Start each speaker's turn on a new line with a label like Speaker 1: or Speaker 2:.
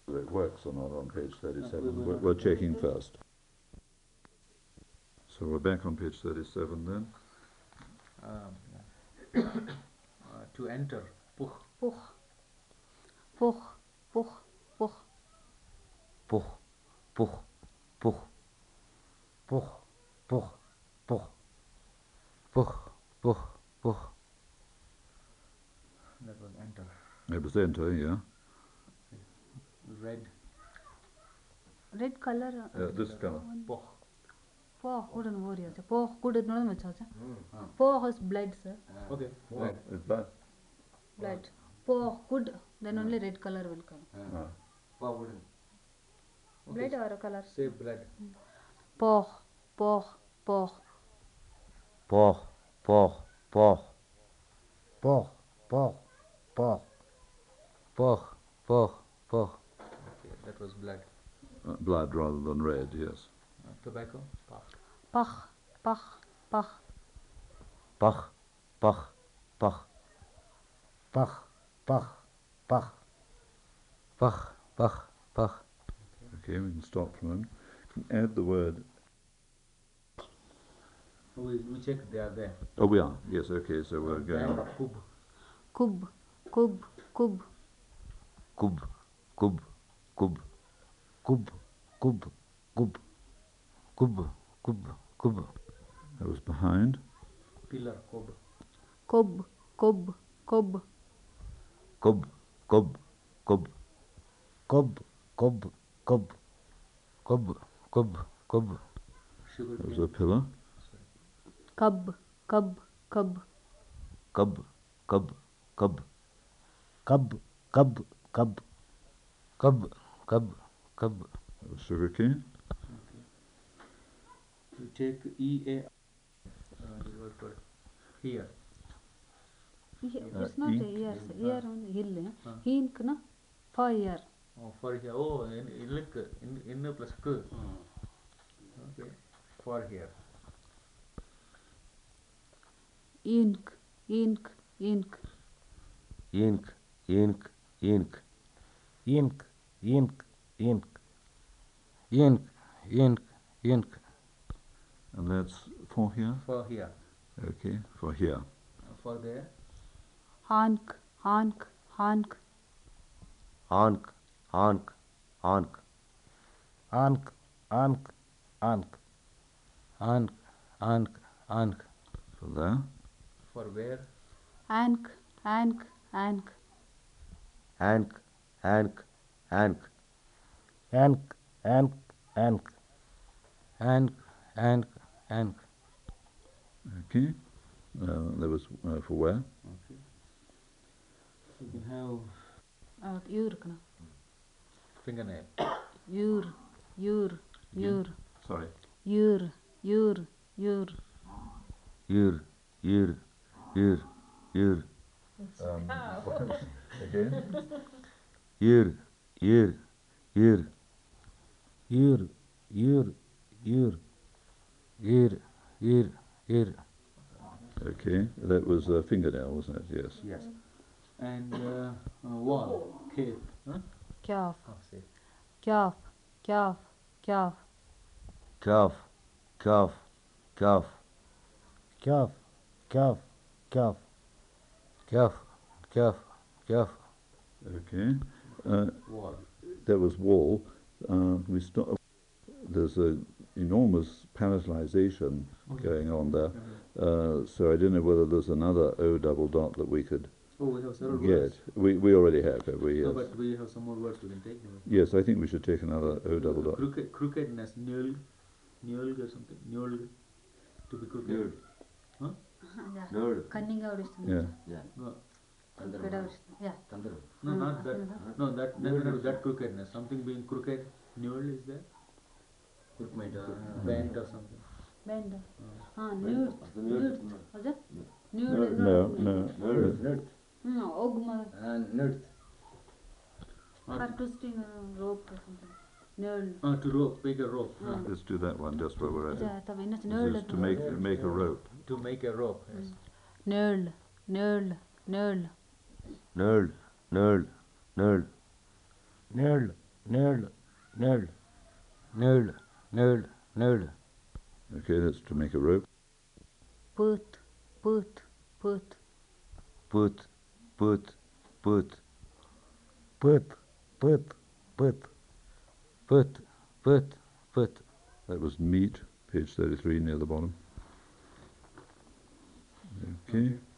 Speaker 1: Whether it works or not on page 37. We're checking first. So we're back on page 37 then.
Speaker 2: To enter. Puch.
Speaker 3: Puch. Puch. Puch. Puch.
Speaker 4: Puch. Puch. Puch. Puch. Puch. Puch. Puch. Puch. Puch.
Speaker 2: That was enter.
Speaker 1: It was enter, yeah.
Speaker 2: Red.
Speaker 3: Red color.
Speaker 1: This color.
Speaker 2: Puch.
Speaker 3: Poch wouldn't worry. Poch good no much. Poch is blood, sir.
Speaker 2: Okay.
Speaker 1: Blood. It's blood.
Speaker 3: Blood. Poch good. Then only red color will come.
Speaker 2: Poch wouldn't.
Speaker 3: Blood or a color?
Speaker 2: Say blood.
Speaker 3: Poch. Poch. Poch.
Speaker 4: Poch. Poch. Poch. Poch. Poch. Poch. Poch. Poch. Poch.
Speaker 2: Okay, that was blood.
Speaker 1: Blood rather than red, yes.
Speaker 2: Tobacco. Pach.
Speaker 3: Pach. Pach. Pach.
Speaker 4: Pach. Pach. Pach. Pach. Pach. Pach. Pach. Pach. Pach.
Speaker 1: Okay, we can stop for a moment. Add the word.
Speaker 2: We check they are there.
Speaker 1: Oh, we are. Yes, okay, so we're going.
Speaker 2: Kub.
Speaker 3: Kub. Kub. Kub.
Speaker 4: Kub. Kub. Kub. Kub. Kub. Kub. Kub. Kub. Kub.
Speaker 1: That was behind.
Speaker 2: Pillar. Kub.
Speaker 3: Kub. Kub. Kub.
Speaker 4: Kub. Kub. Kub. Kub. Kub. Kub. Kub. Kub. Kub.
Speaker 2: Sugar
Speaker 1: That was
Speaker 2: cane.
Speaker 1: a pillar.
Speaker 3: Cub. Cub. Cub.
Speaker 4: Cub. Cub. Cub. Cub. Cub. Cub. Cub. Cub. Cub.
Speaker 1: That was sugar cane.
Speaker 2: You take EA. The word for here.
Speaker 3: It's not
Speaker 1: ink.
Speaker 3: a ear. Ear on the hill. Ink na. For ear.
Speaker 2: Oh, for here. Oh, in plus K. Okay. For here.
Speaker 3: Ink. Ink. Ink.
Speaker 4: Ink. Ink. Ink. Ink. Ink. Ink. Ink. Ink. Ink.
Speaker 1: And that's for here.
Speaker 2: For here.
Speaker 1: Okay, for here.
Speaker 2: For there.
Speaker 3: Honk. Honk. Honk.
Speaker 4: Honk. Honk. Honk. Honk. Honk. Honk. Honk. Honk. Honk.
Speaker 1: For there.
Speaker 2: For where.
Speaker 3: Ank. Ank. Ank.
Speaker 4: Hank. Hank. Hank. Hank. Hank. Hank. Hank. Hank. Hank.
Speaker 1: Okay. That was for where.
Speaker 2: Okay. You can have
Speaker 3: Ur. Kana.
Speaker 2: fingernail.
Speaker 3: Ur. Ur. Ur.
Speaker 1: Sorry.
Speaker 3: Ur. Ur. Ur.
Speaker 4: Yur. Yur. Yur. Yur.
Speaker 1: Again.
Speaker 4: Yur. Yur. Yur. Yur. Yur. Yur. Yur. Yur. Yur.
Speaker 1: Okay, that was a fingernail, wasn't it? Yes.
Speaker 2: Yes. And wall. Cave. Huh?
Speaker 3: Calf.
Speaker 2: Oh, say.
Speaker 3: Calf. Calf. Calf.
Speaker 4: Calf. Calf. Calf. Calf. Calf. Calf. Calf. Calf. Calf.
Speaker 1: Okay.
Speaker 2: Wall.
Speaker 1: That was wall. We stop. There's an enormous palatalization going on there. So I don't know whether there's another O double dot that we could
Speaker 2: Oh, we have several
Speaker 1: get.
Speaker 2: words.
Speaker 1: We already have we? Yes.
Speaker 2: No, but we have some more words we can take.
Speaker 1: Yes, I think we should take another O double dot.
Speaker 2: Crookedness. Nulg or something. Nulg. To be crooked. Huh?
Speaker 3: Cunning out.
Speaker 1: Yeah.
Speaker 2: No.
Speaker 3: Yeah.
Speaker 2: No, not that. No, that crookedness. Something being crooked. Nul is there? Bent or something.
Speaker 3: Bend. Nude. Nude. Was it? Nude.
Speaker 1: No.
Speaker 3: No. Ogma.
Speaker 5: Nerd.
Speaker 3: Or twisting a rope or something. Nude.
Speaker 2: To rope. Make a rope.
Speaker 1: Let's do that one just where we're at.
Speaker 3: It's
Speaker 1: This is to make a rope.
Speaker 2: To make a rope. Yes.
Speaker 3: Nude. Nude. Nude.
Speaker 4: Nerd. Nerd. Nerd. Nerd. Nerd. Nerd. Nerd. Nerd. Nerd.
Speaker 1: Okay, that's to make a rope.
Speaker 3: Put, put, put.
Speaker 4: Put. Put. Put. Put. Put. Put. Put. Put. Put.
Speaker 1: That was meat, page 33 near the bottom. Okay.